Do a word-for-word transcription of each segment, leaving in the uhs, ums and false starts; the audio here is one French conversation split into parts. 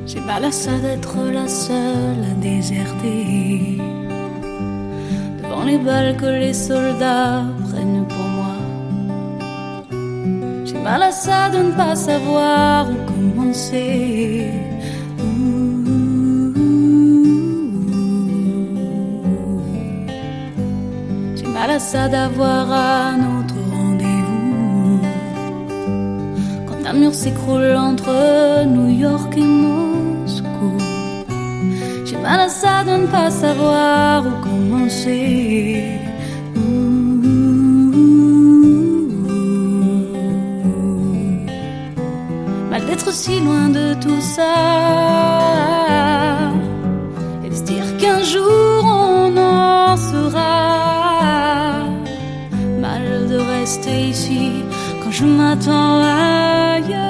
J'ai mal à ça d'être la seule à déserter devant les balles que les soldats prennent pour moi. J'ai mal à ça de ne pas savoir où commencer. J'ai mal à ça d'avoir un autre rendez-vous quand un mur s'écroule entre New York et Moscou. J'ai mal à ça de ne pas savoir où commencer. Mal d'être si loin de tout ça et de se dire qu'un jour on en sera. Mal de rester ici quand je m'attends ailleurs.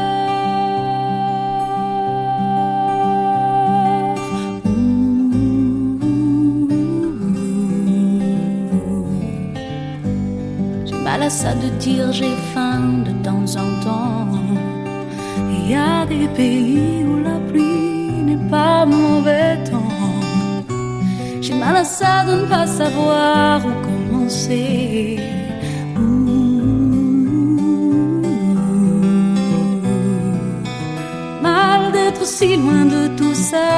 Mal à ça de dire j'ai faim de temps en temps. Il y a des pays où la pluie n'est pas mauvais temps. J'ai mal à ça de ne pas savoir où commencer. Mal d'être si loin de tout ça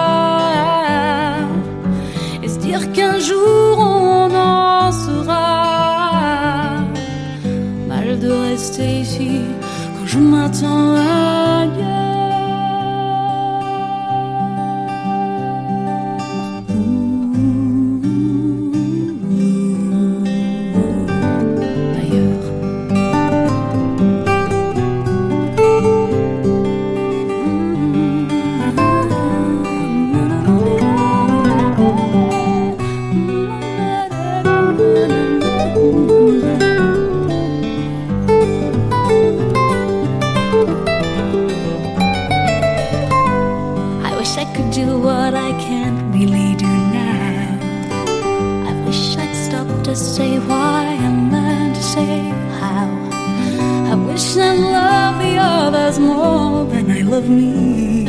et se dire qu'un jour on en sera. De rester ici quand je m'attends ailleurs. What I can't really do now. I wish I'd stop to say why and learn to say how. I wish I'd love the others more than I love me.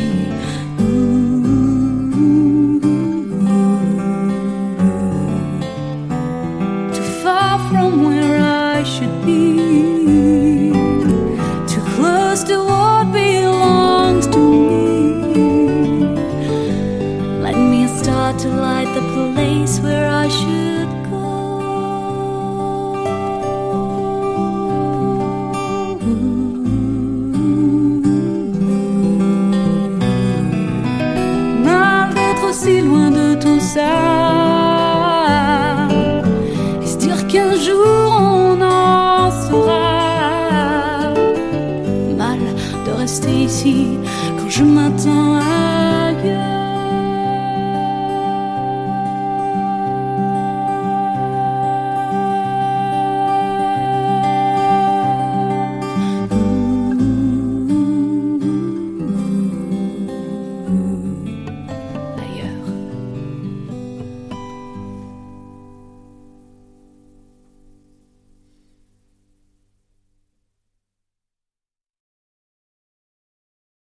Too far from where I should be, too close to what belongs to me. To light the place where I should go. Mal d'être si loin de tout ça et se dire qu'un jour on en sera. Mal de rester ici quand je m'attends à